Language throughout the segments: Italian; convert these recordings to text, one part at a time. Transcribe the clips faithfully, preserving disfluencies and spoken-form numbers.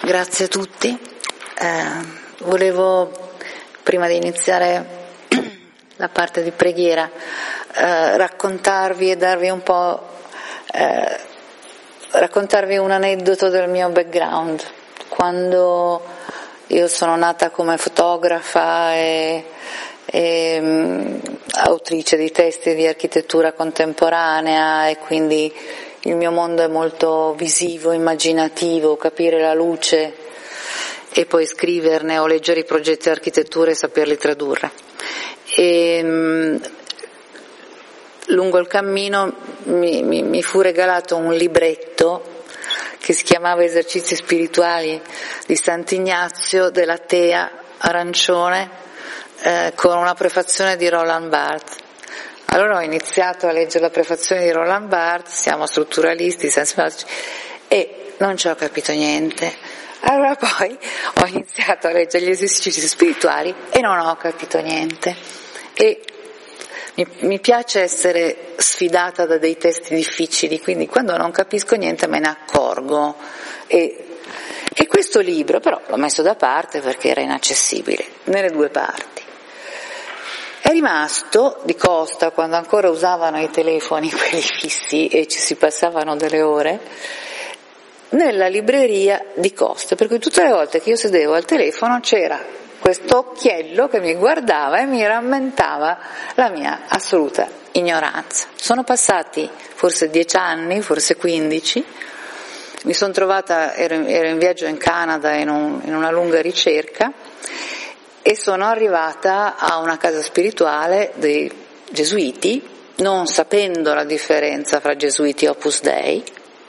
Grazie a tutti. Eh, volevo, prima di iniziare la parte di preghiera, eh, raccontarvi e darvi un po', eh, raccontarvi un aneddoto del mio background. Quando io sono nata come fotografa e, e um, autrice di testi di architettura contemporanea, e quindi il mio mondo è molto visivo, immaginativo, capire la luce e poi scriverne o leggere i progetti di architettura e saperli tradurre. E, mh, lungo il cammino mi, mi, mi fu regalato un libretto che si chiamava Esercizi spirituali di Sant'Ignazio della Tea, arancione, eh, con una prefazione di Roland Barthes. Allora ho iniziato a leggere la prefazione di Roland Barthes, siamo strutturalisti, e non ci ho capito niente. Allora poi ho iniziato a leggere gli esercizi spirituali e non ho capito niente. E mi, mi piace essere sfidata da dei testi difficili, quindi quando non capisco niente me ne accorgo. E, e questo libro però l'ho messo da parte perché era inaccessibile, nelle due parti. È rimasto di costa, quando ancora usavano i telefoni, quelli fissi, e ci si passavano delle ore, nella libreria di costa, per cui tutte le volte che io sedevo al telefono c'era questo occhiello che mi guardava e mi rammentava la mia assoluta ignoranza. Sono passati forse dieci anni, forse quindici, mi sono trovata, ero, ero in viaggio in Canada in, un, in una lunga ricerca, e sono arrivata a una casa spirituale dei gesuiti, non sapendo la differenza fra gesuiti e Opus Dei,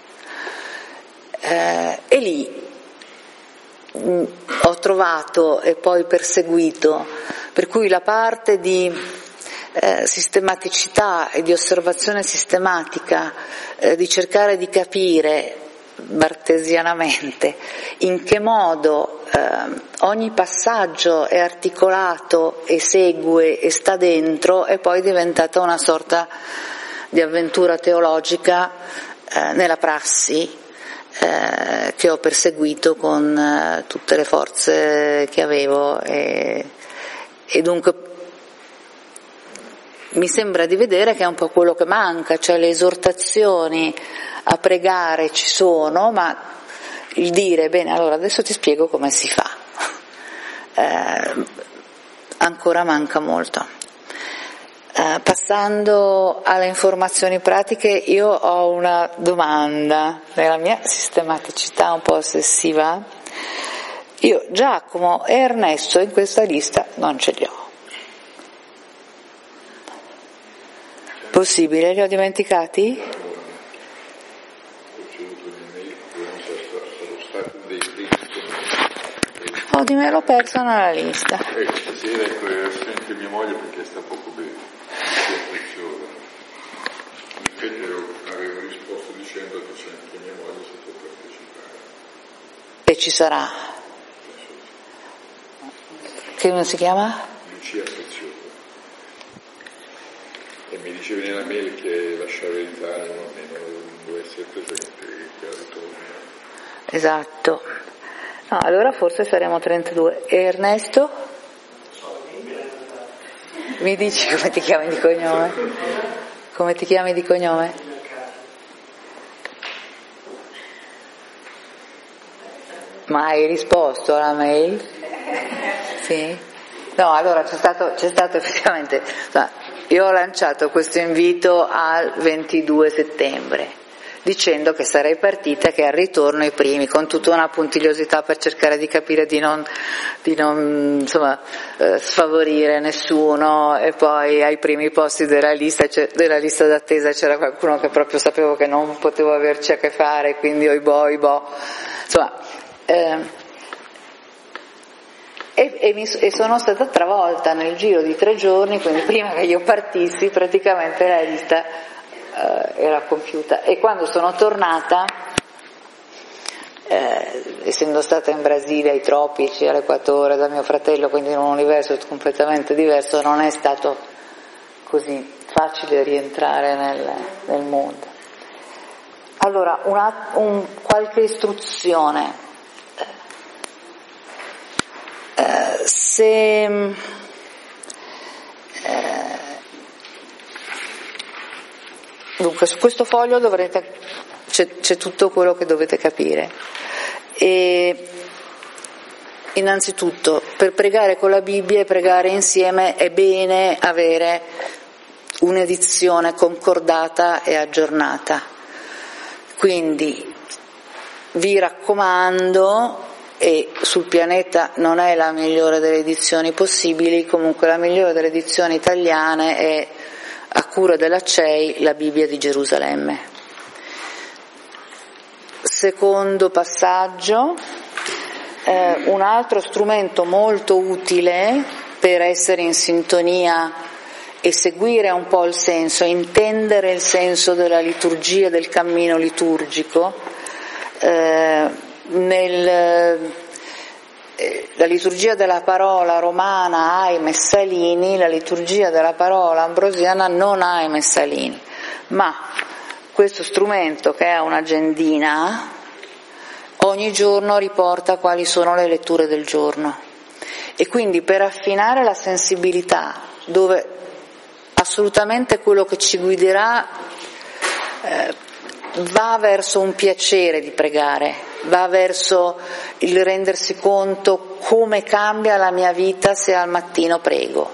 eh, e lì mh, ho trovato e poi perseguito, per cui la parte di eh, sistematicità e di osservazione sistematica, eh, di cercare di capire bartesianamente in che modo eh, ogni passaggio è articolato e segue e sta dentro, è poi diventata una sorta di avventura teologica eh, nella prassi eh, che ho perseguito con eh, tutte le forze che avevo, e, e dunque mi sembra di vedere che è un po' quello che manca, cioè le esortazioni a pregare ci sono, ma il dire, bene, allora adesso ti spiego come si fa, eh, ancora manca molto. Eh, passando alle informazioni pratiche, io ho una domanda. Nella mia sistematicità un po' ossessiva, io Giacomo e Ernesto in questa lista non ce li ho. Possibile? Li ho dimenticati? Ho di me l'ho perso nella lista. Ecco, stasera ecco, anche mia moglie perché sta poco bene, è preziosa. In effetti avevo risposto dicendo che c'è anche mia moglie se può partecipare. E ci sarà? Che come si chiama? Lucia Preziosa. E mi diceva nella mail che lasciava l'Italia, non deve essere presente, che al ritorno. Esatto. No, allora forse saremo trentadue. E Ernesto? Mi dici come ti chiami di cognome? Come ti chiami di cognome? Ma hai risposto alla mail? Sì? No, allora c'è stato, c'è stato effettivamente, io ho lanciato questo invito al ventidue settembre. Dicendo che sarei partita, che al ritorno i primi, con tutta una puntigliosità per cercare di capire di non, di non insomma, eh, sfavorire nessuno, e poi ai primi posti della lista, della lista d'attesa c'era qualcuno che proprio sapevo che non potevo averci a che fare, quindi oibò, oibò, insomma, eh, e, e, mi, e sono stata travolta nel giro di tre giorni, quindi prima che io partissi praticamente la lista era compiuta. E quando sono tornata, eh, essendo stata in Brasile, ai tropici, all'equatore, da mio fratello, quindi in un universo completamente diverso, non è stato così facile rientrare nel, nel mondo. Allora, una, un, qualche istruzione. se eh, dunque su questo foglio dovrete, c'è, c'è tutto quello che dovete capire. E innanzitutto, per pregare con la Bibbia e pregare insieme è bene avere un'edizione concordata e aggiornata. Quindi vi raccomando, e sul pianeta non è la migliore delle edizioni possibili, comunque la migliore delle edizioni italiane è, a cura della C E I, la Bibbia di Gerusalemme. Secondo passaggio, eh, un altro strumento molto utile per essere in sintonia e seguire un po' il senso, intendere il senso della liturgia, del cammino liturgico, eh, nel, eh, la liturgia della parola romana ha i messalini, la liturgia della parola ambrosiana non ha i messalini, ma questo strumento, che è un'agendina, ogni giorno riporta quali sono le letture del giorno, e quindi per affinare la sensibilità, dove assolutamente quello che ci guiderà eh, va verso un piacere di pregare, va verso il rendersi conto come cambia la mia vita se al mattino prego,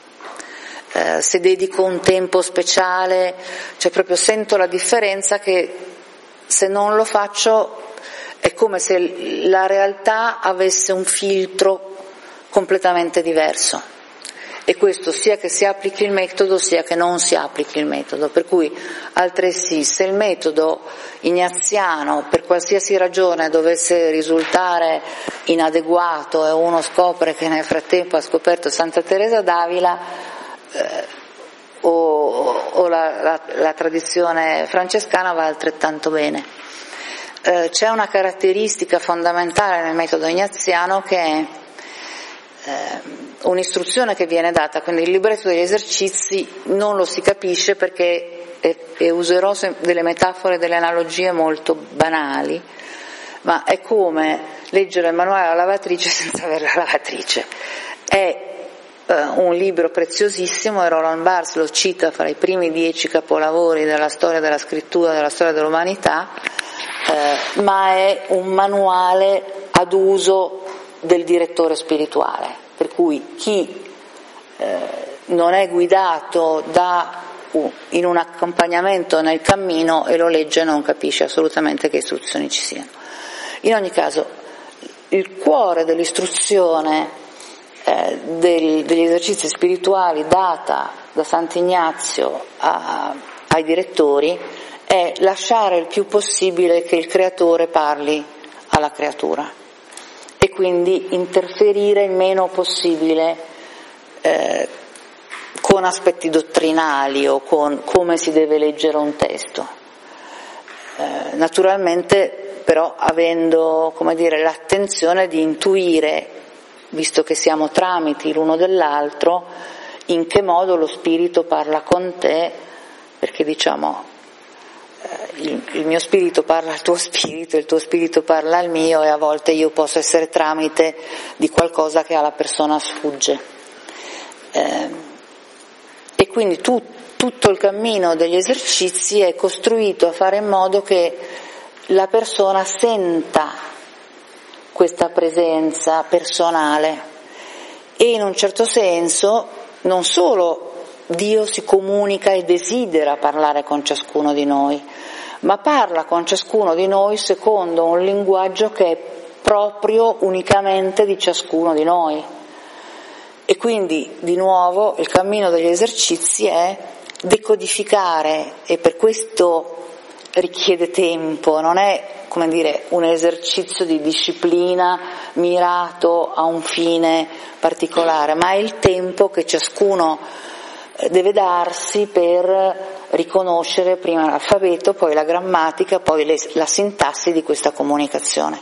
eh, se dedico un tempo speciale, cioè proprio sento la differenza che se non lo faccio è come se la realtà avesse un filtro completamente diverso, e questo sia che si applichi il metodo sia che non si applichi il metodo, per cui altresì se il metodo ignaziano per qualsiasi ragione dovesse risultare inadeguato e uno scopre che nel frattempo ha scoperto Santa Teresa d'Avila eh, o, o la, la, la tradizione francescana, va altrettanto bene. Eh, c'è una caratteristica fondamentale nel metodo ignaziano che è eh, un'istruzione che viene data, quindi il libretto degli esercizi non lo si capisce perché, e, e userò delle metafore, delle analogie molto banali, ma è come leggere il manuale alla lavatrice senza avere la lavatrice. È eh, un libro preziosissimo, e Roland Barthes lo cita fra i primi dieci capolavori della storia della scrittura, della storia dell'umanità, eh, ma è un manuale ad uso del direttore spirituale, per cui chi eh, non è guidato da uh, in un accompagnamento nel cammino e lo legge non capisce assolutamente che istruzioni ci siano. In ogni caso, il cuore dell'istruzione eh, del, degli esercizi spirituali data da Sant'Ignazio a, ai direttori è lasciare il più possibile che il creatore parli alla creatura, e quindi interferire il meno possibile eh, con aspetti dottrinali o con come si deve leggere un testo. Eh, naturalmente però avendo, come dire, l'attenzione di intuire, visto che siamo tramiti l'uno dell'altro, in che modo lo spirito parla con te, perché diciamo Il, il mio spirito parla al tuo spirito, il tuo spirito parla al mio, e a volte io posso essere tramite di qualcosa che alla persona sfugge. Eh, e quindi tu, tutto il cammino degli esercizi è costruito a fare in modo che la persona senta questa presenza personale, e in un certo senso non solo Dio si comunica e desidera parlare con ciascuno di noi, ma parla con ciascuno di noi secondo un linguaggio che è proprio unicamente di ciascuno di noi. E quindi, di nuovo, il cammino degli esercizi è decodificare, e per questo richiede tempo, non è, come dire, un esercizio di disciplina mirato a un fine particolare, ma è il tempo che ciascuno deve darsi per riconoscere prima l'alfabeto, poi la grammatica, poi le, la sintassi di questa comunicazione.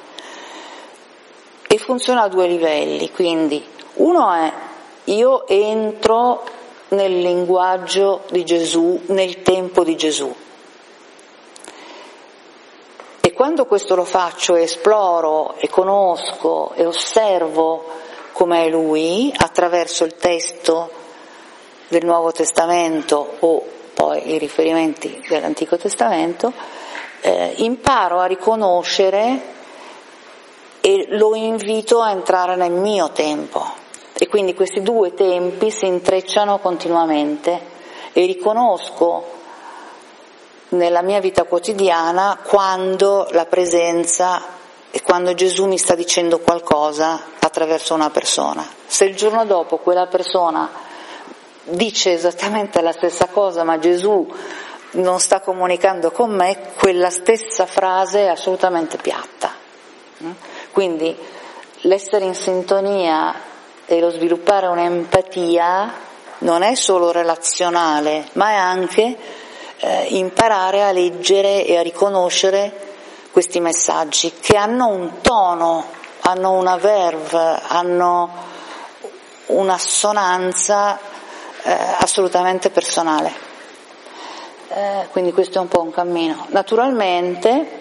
E funziona a due livelli, quindi uno è: io entro nel linguaggio di Gesù, nel tempo di Gesù, e quando questo lo faccio, esploro e conosco e osservo com'è Lui, attraverso il testo del Nuovo Testamento o poi i riferimenti dell'Antico Testamento, eh, imparo a riconoscere e lo invito a entrare nel mio tempo. E quindi questi due tempi si intrecciano continuamente e riconosco nella mia vita quotidiana quando la presenza e quando Gesù mi sta dicendo qualcosa attraverso una persona. Se il giorno dopo quella persona dice esattamente la stessa cosa ma Gesù non sta comunicando con me, quella stessa frase è assolutamente piatta. Quindi l'essere in sintonia e lo sviluppare un'empatia non è solo relazionale, ma è anche eh, imparare a leggere e a riconoscere questi messaggi che hanno un tono, hanno una verve, hanno un'assonanza eh, assolutamente personale. Eh, quindi questo è un po' un cammino. Naturalmente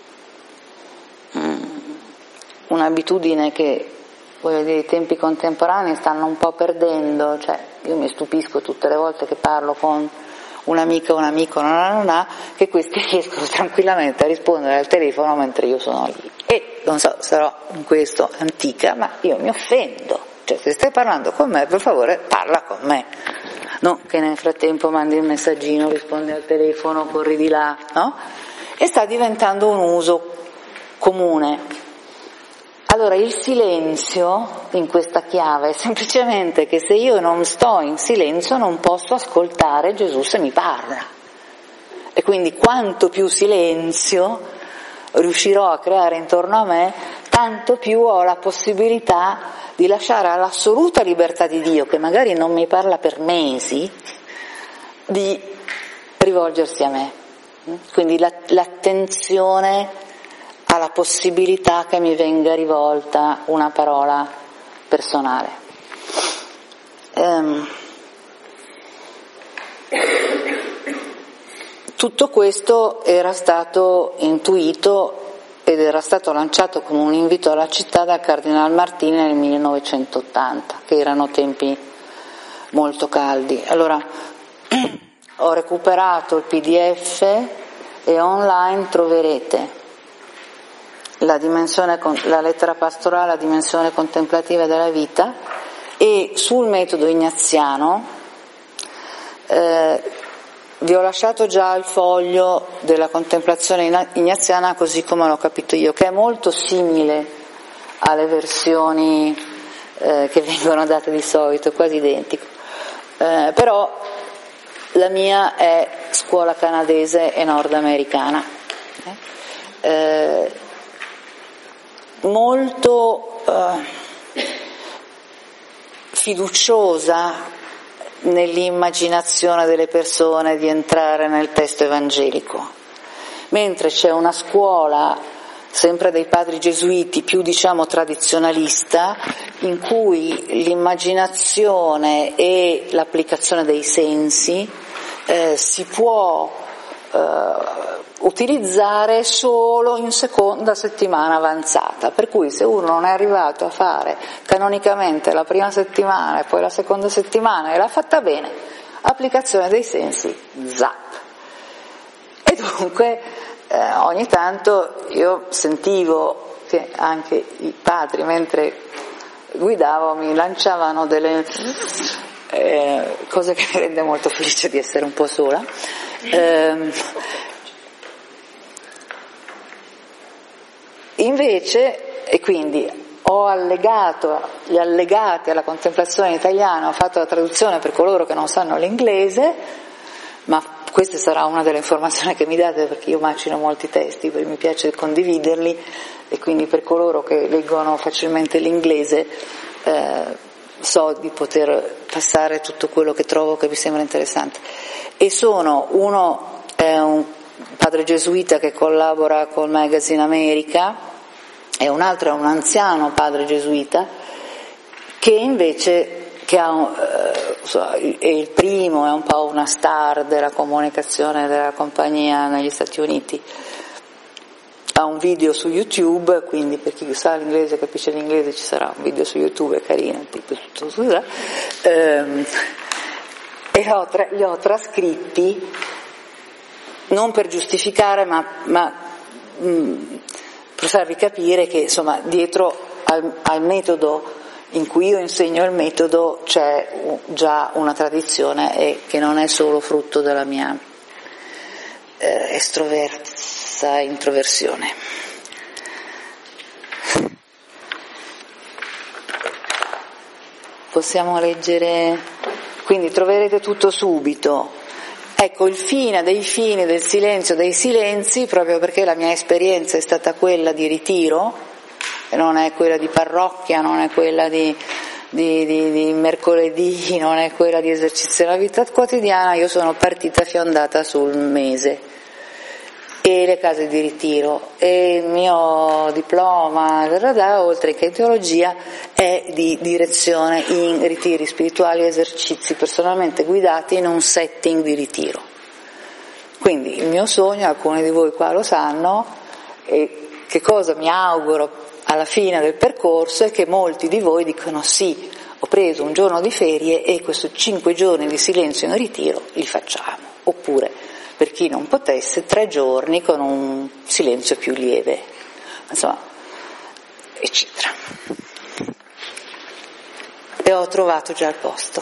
mh, un'abitudine che, voglio dire, i tempi contemporanei stanno un po' perdendo, cioè io mi stupisco tutte le volte che parlo con un'amica o un amico, non ha, non ha, che questi riescono tranquillamente a rispondere al telefono mentre io sono lì. E non so, sarò in questo antica, ma io mi offendo, cioè se stai parlando con me, per favore parla con me, non che nel frattempo mandi un messaggino, rispondi al telefono, corri di là, no? E sta diventando un uso comune. Allora il silenzio in questa chiave è semplicemente che se io non sto in silenzio non posso ascoltare Gesù se mi parla, e quindi quanto più silenzio riuscirò a creare intorno a me, tanto più ho la possibilità di lasciare all'assoluta libertà di Dio, che magari non mi parla per mesi, di rivolgersi a me. Quindi l'attenzione alla possibilità che mi venga rivolta una parola personale. Ehm, tutto questo era stato intuito ed era stato lanciato come un invito alla città dal Cardinal Martini nel millenovecentottanta, che erano tempi molto caldi. Allora ho recuperato il P D F e online troverete la dimensione, la lettera pastorale, la dimensione contemplativa della vita, e sul metodo ignaziano eh, vi ho lasciato già il foglio della contemplazione ignaziana così come l'ho capito io, che è molto simile alle versioni eh, che vengono date di solito, quasi identico, eh, però la mia è scuola canadese e nordamericana. Eh, molto eh, fiduciosa nell'immaginazione delle persone di entrare nel testo evangelico, mentre c'è una scuola sempre dei padri gesuiti più diciamo tradizionalista, in cui l'immaginazione e l'applicazione dei sensi eh, si può eh, utilizzare solo in seconda settimana avanzata, per cui se uno non è arrivato a fare canonicamente la prima settimana e poi la seconda settimana e l'ha fatta bene, applicazione dei sensi, zap. E dunque eh, ogni tanto io sentivo che anche i padri mentre guidavo mi lanciavano delle eh, cose che mi rende molto felice di essere un po' sola. Eh, Invece, e quindi ho allegato gli allegati alla contemplazione italiana, ho fatto la traduzione per coloro che non sanno l'inglese, ma questa sarà una delle informazioni che mi date perché io macino molti testi, perché mi piace condividerli, e quindi per coloro che leggono facilmente l'inglese eh, so di poter passare tutto quello che trovo che mi sembra interessante. E sono, uno è un padre gesuita che collabora col Magazine America, e un altro è un anziano padre gesuita che invece che ha, eh, è il primo, è un po' una star della comunicazione della compagnia negli Stati Uniti, ha un video su YouTube, quindi per chi sa l'inglese, capisce l'inglese, ci sarà un video su YouTube, è carino, tipo tutto su ehm, e ho tra, li ho trascritti non per giustificare, ma, ma mh, per farvi capire che insomma dietro al, al metodo in cui io insegno il metodo c'è già una tradizione e che non è solo frutto della mia eh, estroversa introversione. Possiamo leggere, quindi troverete tutto subito. Ecco, il fine dei fini del silenzio dei silenzi, proprio perché la mia esperienza è stata quella di ritiro, non è quella di parrocchia, non è quella di, di, di, di mercoledì, non è quella di esercizio della vita quotidiana. Io sono partita fiondata sul mese e le case di ritiro, e il mio diploma, oltre che in teologia, è di direzione in ritiri spirituali e esercizi personalmente guidati in un setting di ritiro. Quindi il mio sogno, alcuni di voi qua lo sanno, e che cosa mi auguro alla fine del percorso è che molti di voi dicono: sì, ho preso un giorno di ferie e questi cinque giorni di silenzio in ritiro li facciamo, oppure per chi non potesse tre giorni con un silenzio più lieve, insomma, eccetera. E ho trovato già il posto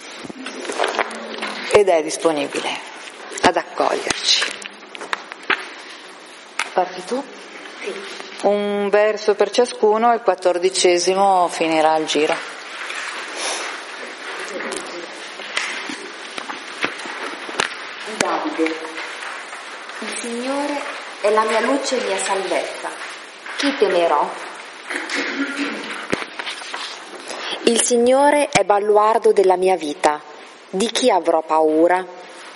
ed è disponibile ad accoglierci. Parti tu? Sì. Un verso per ciascuno, il quattordicesimo finirà il giro. Davide, il Signore è la mia luce e mia salvezza. Chi temerò? Il Signore è baluardo della mia vita. Di chi avrò paura?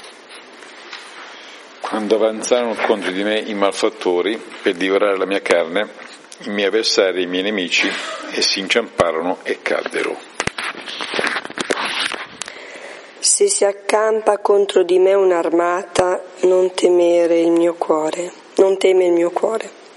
Quando avanzarono contro di me i malfattori per divorare la mia carne, i miei avversari e i miei nemici, e si inciamparono e caddero. Se si accampa contro di me un'armata, non temere il mio cuore, non teme il mio cuore.